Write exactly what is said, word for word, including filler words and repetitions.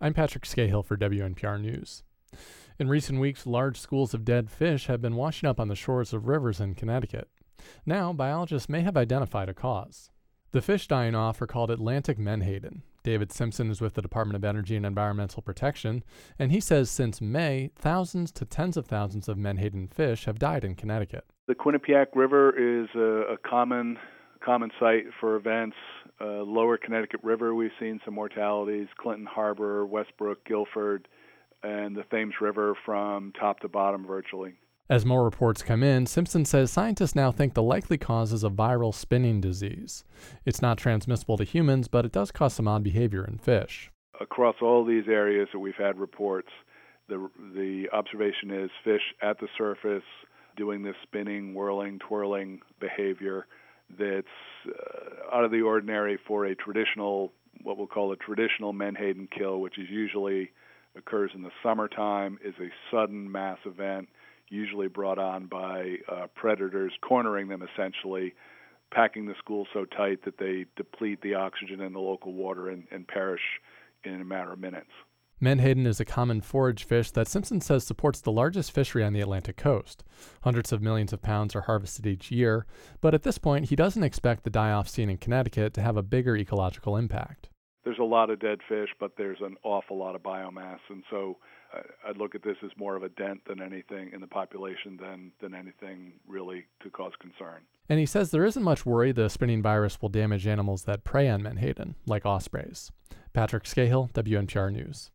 I'm Patrick Scahill for W N P R News. In recent weeks, large schools of dead fish have been washing up on the shores of rivers in Connecticut. Now, biologists may have identified a cause. The fish dying off are called Atlantic menhaden. David Simpson is with the Department of Energy and Environmental Protection, and he says since May, thousands to tens of thousands of menhaden fish have died in Connecticut. The Quinnipiac River is a, a common common site for events. Uh, Lower Connecticut River, we've seen some mortalities. Clinton Harbor, Westbrook, Guilford, and the Thames River from top to bottom virtually. As more reports come in, Simpson says scientists now think the likely cause is a viral spinning disease. It's not transmissible to humans, but it does cause some odd behavior in fish. Across all these areas that we've had reports, the the observation is fish at the surface doing this spinning, whirling, twirling behavior that's uh, out of the ordinary for a traditional, what we'll call a traditional menhaden kill, which is usually occurs in the summertime, is a sudden mass event, usually brought on by uh, predators, cornering them essentially, packing the school so tight that they deplete the oxygen in the local water and, and perish in a matter of minutes. Menhaden is a common forage fish that Simpson says supports the largest fishery on the Atlantic coast. Hundreds of millions of pounds are harvested each year, but at this point he doesn't expect the die-off seen in Connecticut to have a bigger ecological impact. There's a lot of dead fish, but there's an awful lot of biomass, and so uh, I'd look at this as more of a dent than anything in the population than, than anything really to cause concern. And he says there isn't much worry the spinning virus will damage animals that prey on menhaden, like ospreys. Patrick Scahill, W N P R News.